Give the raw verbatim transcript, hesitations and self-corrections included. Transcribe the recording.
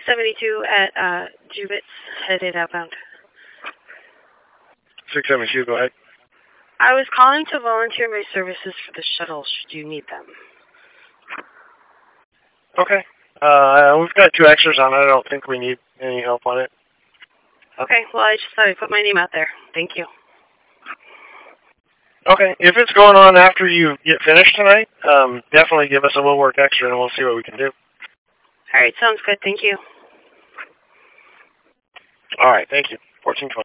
seventy-two at uh, Jubitz, headed outbound. six seventy-two, go ahead. I was calling to volunteer my services for the shuttle, should you need them. Okay. Uh, we've got two extras on it. I don't think we need any help on it. Okay, well, I just thought I'd put my name out there. Thank you. Okay, if it's going on after you get finished tonight, um, definitely give us a little work extra and we'll see what we can do. All right, sounds good. Thank you. All right, thank you. fourteen twenty.